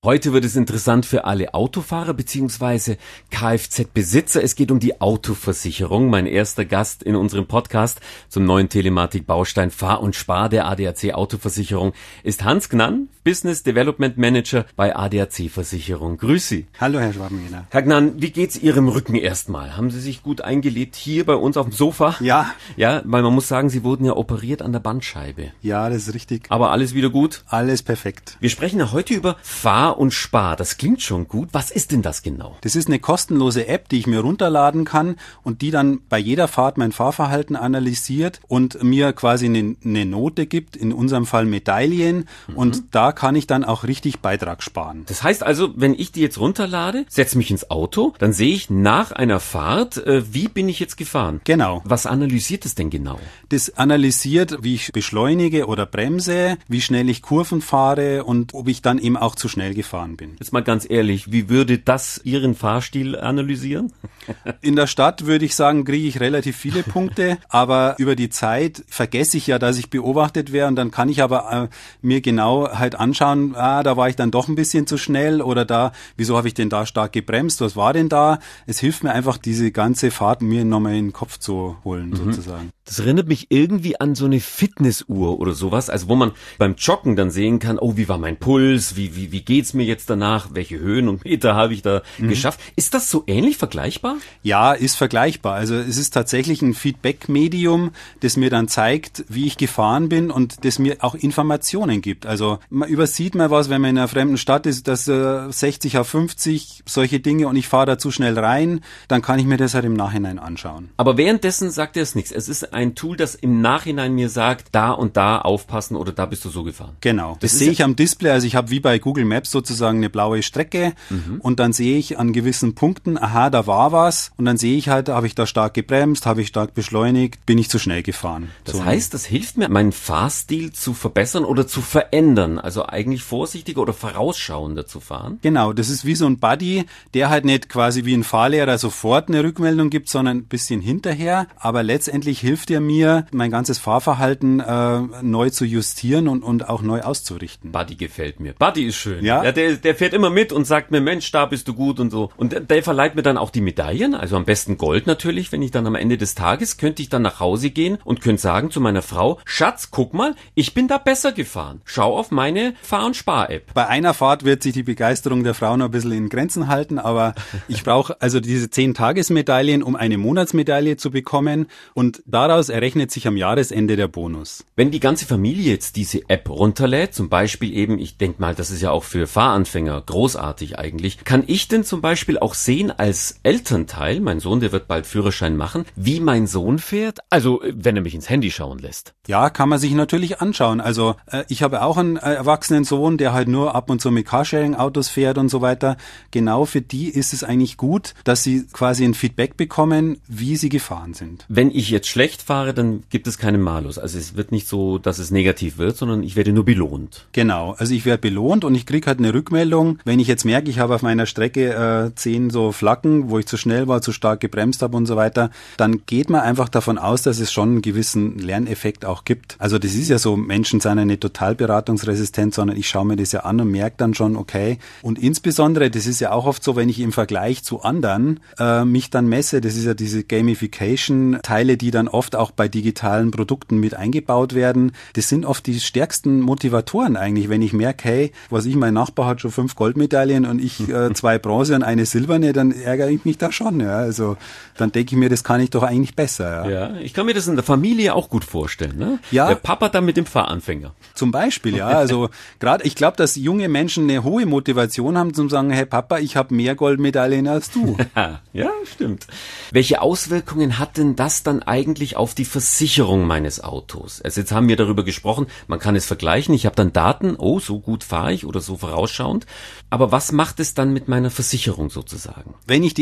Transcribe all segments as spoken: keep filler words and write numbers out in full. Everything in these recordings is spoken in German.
Heute wird es interessant für alle Autofahrer bzw. Kfz-Besitzer. Es geht um die Autoversicherung. Mein erster Gast in unserem Podcast zum neuen Telematik-Baustein Fahr und Spar der A D A C Autoversicherung ist Hans Gnann, Business Development Manager bei A D A C Versicherung. Grüß Sie. Hallo, Herr Schwabenjäger. Herr Gnann, wie geht's Ihrem Rücken erstmal? Haben Sie sich gut eingelebt hier bei uns auf dem Sofa? Ja. Ja, weil man muss sagen, Sie wurden ja operiert an der Bandscheibe. Ja, das ist richtig. Aber alles wieder gut? Alles perfekt. Wir sprechen ja heute über Fahr und Spar. Das klingt schon gut. Was ist denn das genau? Das ist eine kostenlose App, die ich mir runterladen kann und die dann bei jeder Fahrt mein Fahrverhalten analysiert und mir quasi eine, eine Note gibt, in unserem Fall Medaillen. Mhm. Und da kann ich dann auch richtig Beitrag sparen. Das heißt also, wenn ich die jetzt runterlade, setze mich ins Auto, dann sehe ich nach einer Fahrt, äh, wie bin ich jetzt gefahren? Genau. Was analysiert es denn genau? Das analysiert, wie ich beschleunige oder bremse, wie schnell ich Kurven fahre und ob ich dann eben auch zu schnell gefahren bin. Jetzt mal ganz ehrlich, wie würde das Ihren Fahrstil analysieren? In der Stadt würde ich sagen, kriege ich relativ viele Punkte, aber über die Zeit vergesse ich ja, dass ich beobachtet wäre und dann kann ich aber äh, mir genau halt anschauen, ah, da war ich dann doch ein bisschen zu schnell oder da, wieso habe ich denn da stark gebremst, was war denn da? Es hilft mir einfach, diese ganze Fahrt mir nochmal in den Kopf zu holen, mhm. sozusagen. Das erinnert mich irgendwie an so eine Fitnessuhr oder sowas, also wo man beim Joggen dann sehen kann, oh, wie war mein Puls, wie wie wie geht's mir jetzt danach, welche Höhen und Meter habe ich da mhm. geschafft. Ist das so ähnlich vergleichbar? Ja, ist vergleichbar. Also es ist tatsächlich ein Feedback-Medium, das mir dann zeigt, wie ich gefahren bin und das mir auch Informationen gibt. Also man übersieht mal was, wenn man in einer fremden Stadt ist, dass äh, sechzig auf fünfzig, solche Dinge und ich fahre da zu schnell rein, dann kann ich mir das halt im Nachhinein anschauen. Aber währenddessen sagt er es nichts. Es ist ein Tool, das im Nachhinein mir sagt, da und da aufpassen oder da bist du so gefahren. Genau, das, das sehe ich am Display. Also ich habe wie bei Google Maps sozusagen eine blaue Strecke mhm. und dann sehe ich an gewissen Punkten, aha, da war was und dann sehe ich halt, habe ich da stark gebremst, habe ich stark beschleunigt, bin ich zu schnell gefahren. Das so. heißt, das hilft mir, meinen Fahrstil zu verbessern oder zu verändern, also eigentlich vorsichtiger oder vorausschauender zu fahren? Genau, das ist wie so ein Buddy, der halt nicht quasi wie ein Fahrlehrer sofort eine Rückmeldung gibt, sondern ein bisschen hinterher, aber letztendlich hilft er mir, mein ganzes Fahrverhalten äh, neu zu justieren und, und auch neu auszurichten. Buddy gefällt mir. Buddy ist schön. Ja? Ja, der, der fährt immer mit und sagt mir, Mensch, da bist du gut und so. Und der, der verleiht mir dann auch die Medaillen, also am besten Gold natürlich, wenn ich dann am Ende des Tages, könnte ich dann nach Hause gehen und könnte sagen zu meiner Frau, Schatz, guck mal, ich bin da besser gefahren. Schau auf meine Fahr- und Spar-App. Bei einer Fahrt wird sich die Begeisterung der Frau noch ein bisschen in Grenzen halten, aber ich brauche also diese zehn Tagesmedaillen, um eine Monatsmedaille zu bekommen und daraus errechnet sich am Jahresende der Bonus. Wenn die ganze Familie jetzt diese App runterlädt, zum Beispiel eben, ich denke mal, das ist ja auch für Fahranfänger großartig eigentlich, kann ich denn zum Beispiel auch sehen als Elternteil, mein Sohn, der wird bald Führerschein machen, wie mein Sohn fährt? Also, wenn er mich ins Handy schauen lässt. Ja, kann man sich natürlich anschauen. Also, äh, ich habe auch einen äh, erwachsenen Sohn, der halt nur ab und zu mit Carsharing-Autos fährt und so weiter. Genau für die ist es eigentlich gut, dass sie quasi ein Feedback bekommen, wie sie gefahren sind. Wenn ich jetzt schlecht fahre, dann gibt es keinen Malus. Also es wird nicht so, dass es negativ wird, sondern ich werde nur belohnt. Genau, also ich werde belohnt und ich kriege halt eine Rückmeldung. Wenn ich jetzt merke, ich habe auf meiner Strecke äh, zehn so Flaggen, wo ich zu schnell war, zu stark gebremst habe und so weiter, dann geht man einfach davon aus, dass es schon einen gewissen Lerneffekt auch gibt. Also das ist ja so, Menschen sind ja nicht total beratungsresistent, sondern ich schaue mir das ja an und merke dann schon, okay. Und insbesondere, das ist ja auch oft so, wenn ich im Vergleich zu anderen äh, mich dann messe, das ist ja diese Gamification-Teile, die dann oft auch bei digitalen Produkten mit eingebaut werden. Das sind oft die stärksten Motivatoren eigentlich, wenn ich merke, hey, was ich, mein Nachbar hat schon fünf Goldmedaillen und ich äh, zwei Bronze und eine silberne, dann ärgere ich mich da schon. Ja. Also dann denke ich mir, das kann ich doch eigentlich besser. Ja, ja, ich kann mir das in der Familie auch gut vorstellen. Ne? Ja. Der Papa dann mit dem Fahranfänger. Zum Beispiel, ja. Also gerade, ich glaube, dass junge Menschen eine hohe Motivation haben, zum sagen, hey Papa, ich habe mehr Goldmedaillen als du. Ja, stimmt. Welche Auswirkungen hat denn das dann eigentlich auf die Versicherung meines Autos? Also jetzt haben wir darüber gesprochen, man kann es vergleichen, ich habe dann Daten, oh, so gut fahre ich oder so vorausschauend. Aber was macht es dann mit meiner Versicherung sozusagen? Wenn ich die App runter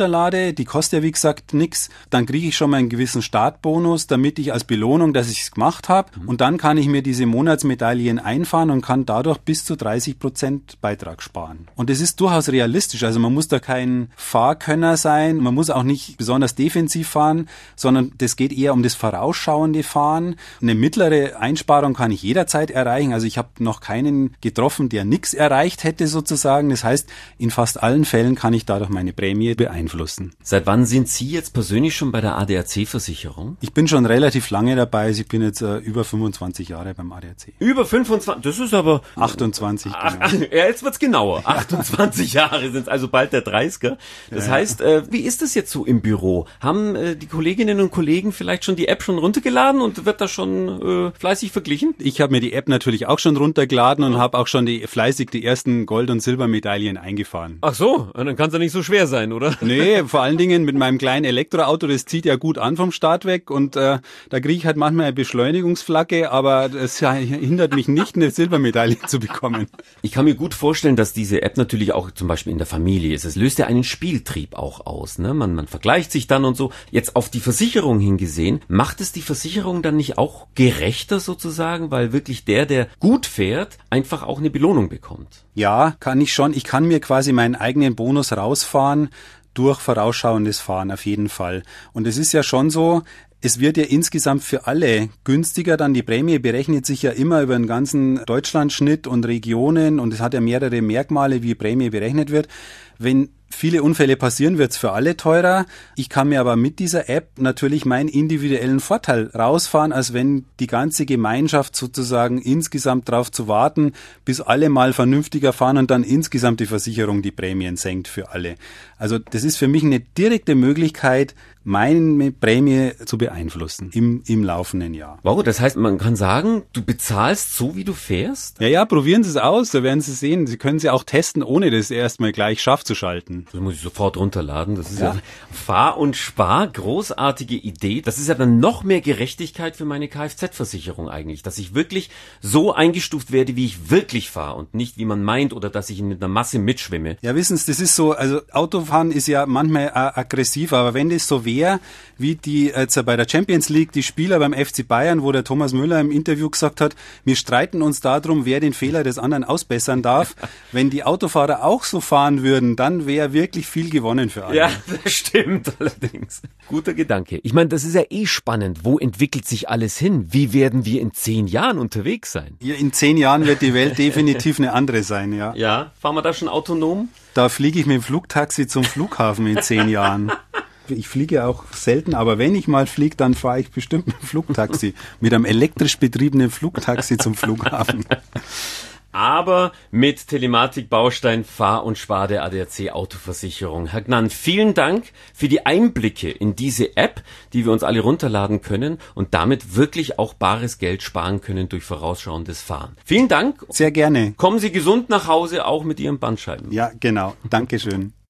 runterlade, die kostet ja wie gesagt nix, dann kriege ich schon mal einen gewissen Startbonus, damit ich als Belohnung, dass ich es gemacht habe. Mhm. Und dann kann ich mir diese Monatsmedaillen einfahren und kann dadurch bis zu dreißig Prozent Beitrag sparen. Und das ist durchaus realistisch. Also man muss da kein Fahrkönner sein, man muss auch nicht besonders defensiv fahren, sondern das geht eher um das vorausschauende Fahren. Eine mittlere Einsparung kann ich jederzeit erreichen. Also ich habe noch keinen getroffen, der nichts erreicht hätte sozusagen. Das heißt, in fast allen Fällen kann ich dadurch meine Prämie beeinflussen. Seit wann sind Sie jetzt persönlich schon bei der A D A C-Versicherung? Ich bin schon relativ lange dabei. Also ich bin jetzt äh, über fünfundzwanzig Jahre beim A D A C. Über fünfundzwanzig? Das ist aber... achtundzwanzig. Ach, ach, ja, jetzt wird's genauer. achtundzwanzig Jahre sind es, also bald der dreißiger. Das ja. heißt, äh, wie ist das jetzt so im Büro? Haben äh, die Kolleginnen und Kollegen vielleicht schon die App schon runtergeladen und wird da schon äh, fleißig verglichen? Ich habe mir die App natürlich auch schon runtergeladen und habe auch schon die fleißig die ersten Gold- und Silbermedaillen eingefahren. Ach so, dann kann es ja nicht so schwer sein, oder? Nee, vor allen Dingen mit meinem kleinen Elektroauto, das zieht ja gut an vom Start weg und äh, da kriege ich halt manchmal eine Beschleunigungsflagge, aber das hindert mich nicht, eine Silbermedaille zu bekommen. Ich kann mir gut vorstellen, dass diese App natürlich auch zum Beispiel in der Familie ist. Es löst ja einen Spieltrieb auch aus, ne? Man, man vergleicht sich dann und so. Jetzt auf die Versicherung hingesehen, macht es die Versicherung dann nicht auch gerechter sozusagen, weil wirklich der, der gut fährt, einfach auch eine Belohnung bekommt? Ja, kann ich schon. Ich kann mir quasi meinen eigenen Bonus rausfahren durch vorausschauendes Fahren auf jeden Fall. Und es ist ja schon so, es wird ja insgesamt für alle günstiger, dann die Prämie berechnet sich ja immer über den ganzen Deutschlandschnitt und Regionen und es hat ja mehrere Merkmale, wie Prämie berechnet wird. Wenn viele Unfälle passieren, wird's für alle teurer. Ich kann mir aber mit dieser App natürlich meinen individuellen Vorteil rausfahren, als wenn die ganze Gemeinschaft sozusagen insgesamt darauf zu warten, bis alle mal vernünftiger fahren und dann insgesamt die Versicherung die Prämien senkt für alle. Also das ist für mich eine direkte Möglichkeit, meine Prämie zu beeinflussen im, im laufenden Jahr. Wow, das heißt, man kann sagen, du bezahlst so, wie du fährst? Ja, ja, probieren Sie es aus, da werden Sie sehen. Sie können es ja auch testen, ohne das erstmal gleich scharf zu schalten. Das muss ich sofort runterladen. Das ist ja, ja Fahr und Spar, großartige Idee. Das ist ja dann noch mehr Gerechtigkeit für meine Kfz-Versicherung eigentlich, dass ich wirklich so eingestuft werde, wie ich wirklich fahre und nicht, wie man meint, oder dass ich mit einer Masse mitschwimme. Ja, wissen Sie, das ist so, also Autofahren ist ja manchmal äh, aggressiv, aber wenn das so wäre, wie die jetzt bei der Champions League, die Spieler beim F C Bayern, wo der Thomas Müller im Interview gesagt hat, wir streiten uns darum, wer den Fehler des anderen ausbessern darf. Wenn die Autofahrer auch so fahren würden, dann wäre wirklich viel gewonnen für alle. Ja, das stimmt allerdings. Guter Gedanke. Ich meine, das ist ja eh spannend. Wo entwickelt sich alles hin? Wie werden wir in zehn Jahren unterwegs sein? Ja, in zehn Jahren wird die Welt definitiv eine andere sein, ja. Ja, fahren wir da schon autonom? Da fliege ich mit dem Flugtaxi zum Flughafen in zehn Jahren. Ich fliege auch selten, aber wenn ich mal fliege, dann fahre ich bestimmt mit dem Flugtaxi. Mit einem elektrisch betriebenen Flugtaxi zum Flughafen. Aber mit Telematik-Baustein Fahr und Spar der A D A C Autoversicherung. Herr Gnann, vielen Dank für die Einblicke in diese App, die wir uns alle runterladen können und damit wirklich auch bares Geld sparen können durch vorausschauendes Fahren. Vielen Dank. Sehr gerne. Kommen Sie gesund nach Hause, auch mit Ihren Bandscheiben. Ja, genau. Dankeschön.